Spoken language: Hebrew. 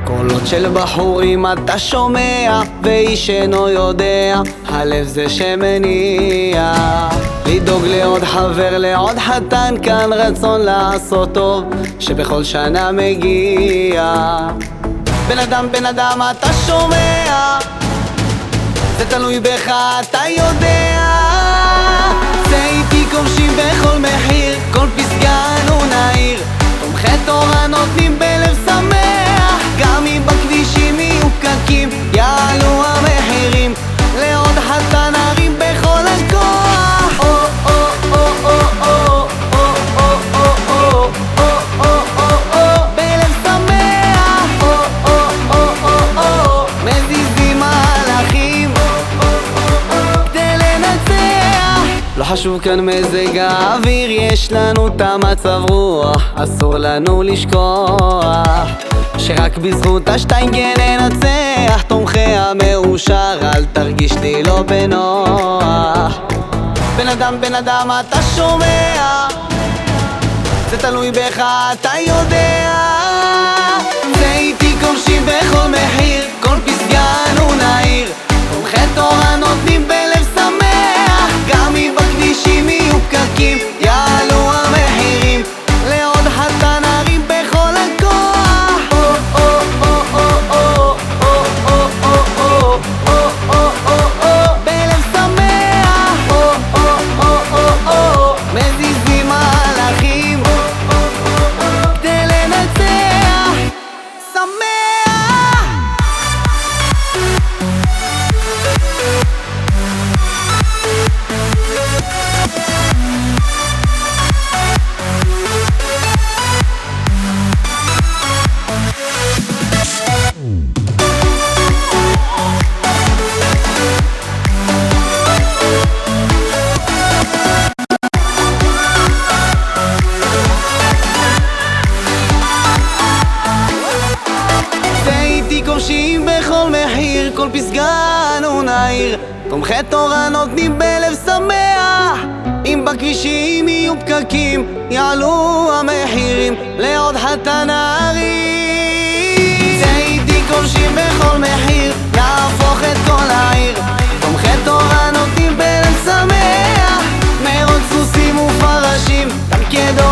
קולות של בחורים אתה שומע, ואיש אינו יודע, הלב זה שמניע. לדאוג לעוד חבר, לעוד חתן, כאן רצון לעשות טוב, שבכל שנה מגיע. בן אדם אתה שומע, זה תלוי בך אתה יודע. זה איתי כובשים בכל מחיר, כל פסגה אנו נעיר, תומכי תורה נותנים בלב שמח. גם אם בכבישים יהיו פקקים, יעלו המחירים, לעוד חתן נרים בכל הכוח. בלב שמח, מזיזים מהלכים כדי לנצח. לא חשוב כאן מזג האוויר, יש לנו את המצב רוח, אסור לנו לשכוח שרק בזכות השטיינגן ננצח. תומכי המאושר, אל תרגיש לי לא בנוח. בן אדם אתה שומע, זה תלוי בך אתה יודע. זה איתי כובשים בכל מחיר, כל פסגה אנו נעיר, תומכי תורה נותנים בלב שמח. גם אם בכבישים יהיו פקקים, יעלו המחירים, לעוד חתן נרים בכל הכוח. בלב שמח, מזיזים מהלכים כדי לנצח. שמח. כובשים בכל מחיר, כל פסגה אנו נעיר, תומכי תורה נותנים בלב שמח. אם בכבישים יהיו פקקים, יעלו המחירים, לעוד חתן נרים. זה איתי כובשים בכל מחיר, נהפוך את כל העיר, תומכי תורה נותנים בלב שמח. מרוץ סוסים ופרשים, תלכדו